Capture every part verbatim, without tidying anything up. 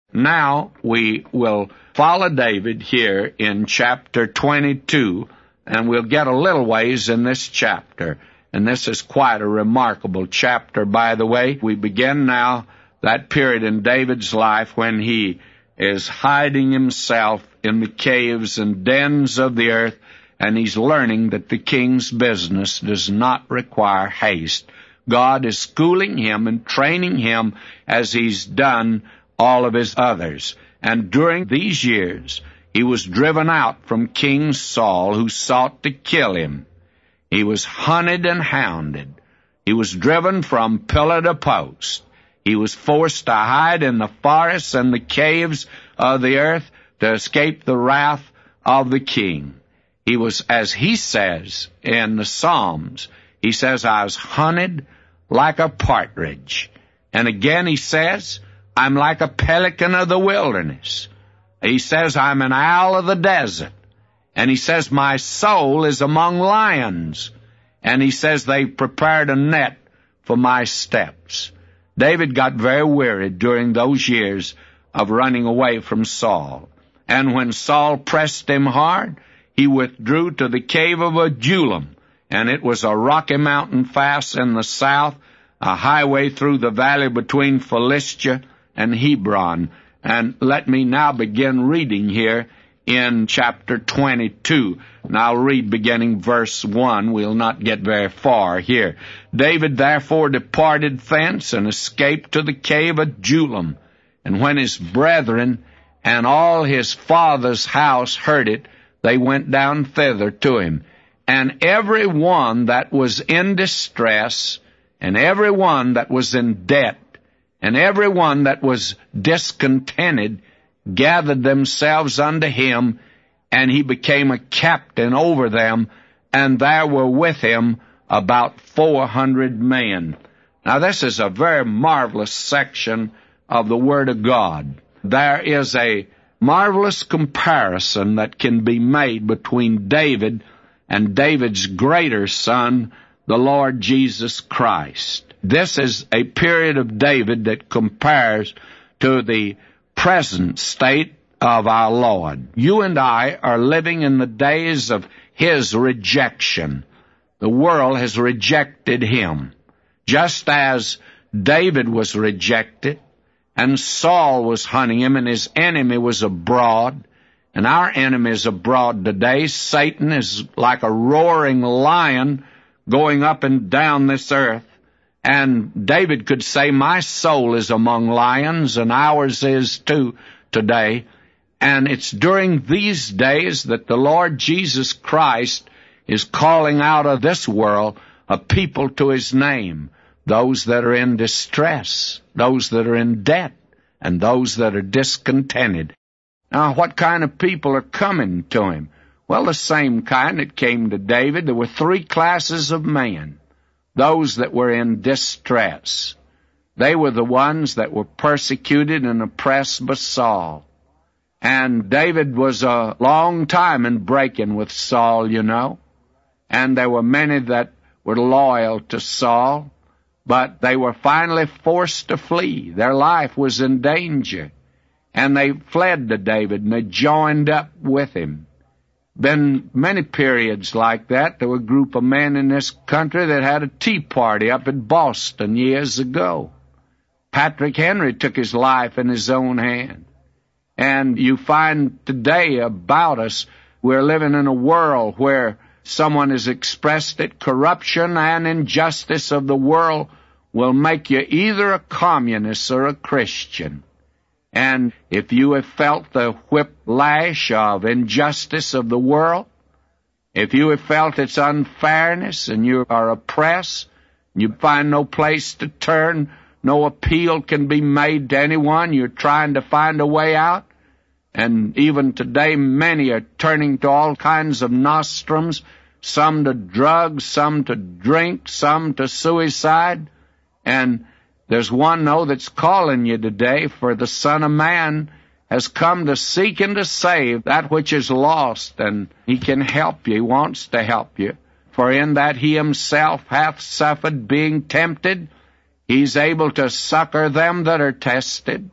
Now we will follow David here in chapter twenty-two, and we'll get a little ways in this chapter. And this is quite a remarkable chapter, by the way. We begin now that period in David's life when he is hiding himself in the caves and dens of the earth, and he's learning that the king's business does not require haste. God is schooling him and training him as he's done all of his others. And during these years, he was driven out from King Saul, who sought to kill him. He was hunted and hounded. He was driven from pillar to post. He was forced to hide in the forests and the caves of the earth to escape the wrath of the king. He was, as he says in the Psalms, he says, I was hunted like a partridge. And again he says, I'm like a pelican of the wilderness. He says, I'm an owl of the desert. And he says, my soul is among lions. And he says, they've prepared a net for my steps. David got very weary during those years of running away from Saul. And when Saul pressed him hard, he withdrew to the cave of Adullam. And it was a rocky mountain pass in the south, a highway through the valley between Philistia and Hebron. And let me now begin reading here in chapter twenty-two. And I'll read beginning verse one. We'll not get very far here. David therefore departed thence and escaped to the cave of Adullam. And when his brethren and all his father's house heard it, they went down thither to him. And every one that was in distress, and every one that was in debt, and every one that was discontented, gathered themselves unto him, and he became a captain over them, and there were with him about four hundred men. Now this is a very marvelous section of the Word of God. There is a marvelous comparison that can be made between David and David's greater son, the Lord Jesus Christ. This is a period of David that compares to the present state of our Lord. You and I are living in the days of his rejection. The world has rejected him. Just as David was rejected, and Saul was hunting him, and his enemy was abroad, and our enemy is abroad today. Satan is like a roaring lion going up and down this earth. And David could say, my soul is among lions, and ours is too today. And it's during these days that the Lord Jesus Christ is calling out of this world a people to his name, those that are in distress, those that are in debt, and those that are discontented. Now, what kind of people are coming to him? Well, the same kind that came to David. There were three classes of men. Those that were in distress. They were the ones that were persecuted and oppressed by Saul. And David was a long time in breaking with Saul, you know. And there were many that were loyal to Saul, but they were finally forced to flee. Their life was in danger. And they fled to David, and they joined up with him. Been many periods like that. There were a group of men in this country that had a tea party up in Boston years ago. Patrick Henry took his life in his own hand. And you find today about us, we're living in a world where someone has expressed that corruption and injustice of the world will make you either a communist or a Christian. And if you have felt the whiplash of injustice of the world, if you have felt its unfairness and you are oppressed, you find no place to turn, no appeal can be made to anyone, you're trying to find a way out, and even today many are turning to all kinds of nostrums, some to drugs, some to drink, some to suicide, and there's one, though, that's calling you today, for the Son of Man has come to seek and to save that which is lost, and he can help you. He wants to help you. For in that he himself hath suffered being tempted, he's able to succor them that are tested.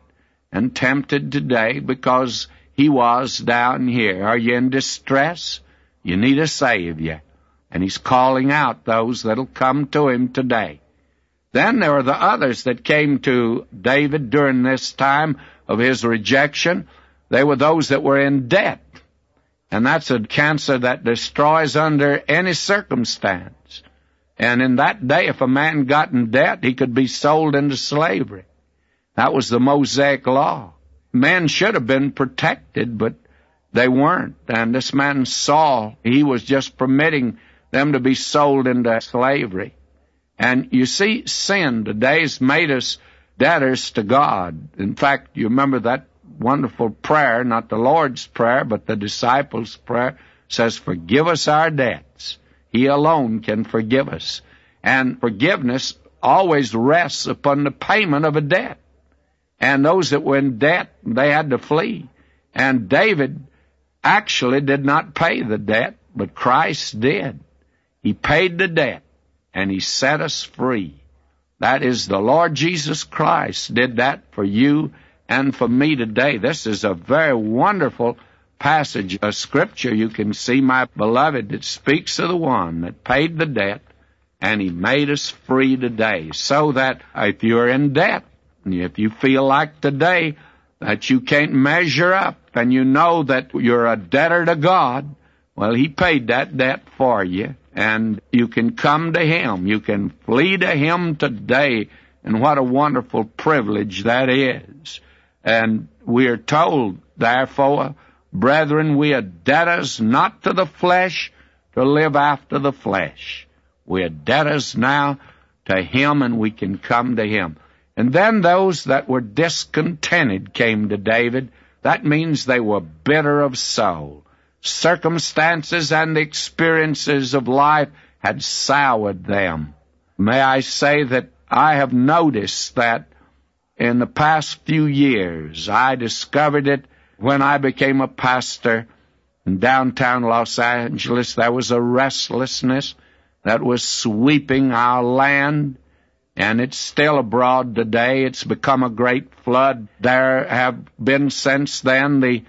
and tempted today because he was down here. Are you in distress? You need a Savior. And he's calling out those that'll come to him today. Then there were the others that came to David during this time of his rejection. They were those that were in debt. And that's a cancer that destroys under any circumstance. And in that day, if a man got in debt, he could be sold into slavery. That was the Mosaic law. Men should have been protected, but they weren't. And this man Saul, he was just permitting them to be sold into slavery. And you see, sin today has made us debtors to God. In fact, you remember that wonderful prayer, not the Lord's Prayer, but the disciples' prayer, says, forgive us our debts. He alone can forgive us. And forgiveness always rests upon the payment of a debt. And those that were in debt, they had to flee. And David actually did not pay the debt, but Christ did. He paid the debt, and he set us free. That is, the Lord Jesus Christ did that for you and for me today. This is a very wonderful passage of Scripture. You can see, my beloved, it speaks of the one that paid the debt, and he made us free today. So that if you're in debt, if you feel like today that you can't measure up, and you know that you're a debtor to God, well, he paid that debt for you, and you can come to him. You can flee to him today, and what a wonderful privilege that is. And we are told, therefore, brethren, we are debtors not to the flesh to live after the flesh. We are debtors now to him, and we can come to him. And then those that were discontented came to David. That means they were bitter of soul. Circumstances and experiences of life had soured them. May I say that I have noticed that in the past few years. I discovered it when I became a pastor in downtown Los Angeles. There was a restlessness that was sweeping our land, and it's still abroad today. It's become a great flood. There have been since then the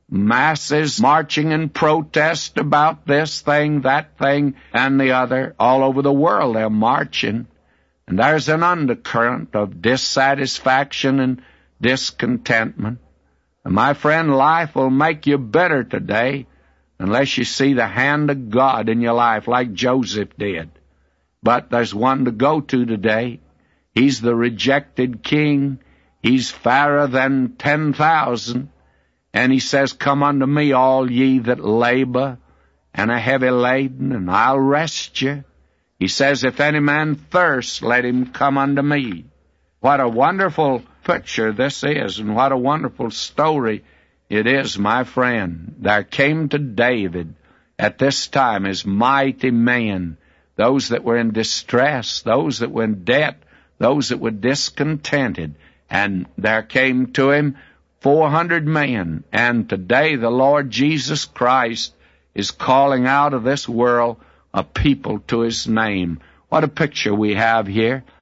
masses marching in protest about this thing, that thing, and the other. All over the world they're marching. And there's an undercurrent of dissatisfaction and discontentment. And my friend, life will make you bitter today unless you see the hand of God in your life like Joseph did. But there's one to go to today. He's the rejected king. He's fairer than ten thousand. And he says, come unto me, all ye that labor and are heavy laden, and I'll rest you. He says, if any man thirst, let him come unto me. What a wonderful picture this is, and what a wonderful story it is, my friend. There came to David at this time as mighty men, those that were in distress, those that were in debt, those that were discontented. And there came to him four hundred men. And today the Lord Jesus Christ is calling out of this world a people to his name. What a picture we have here.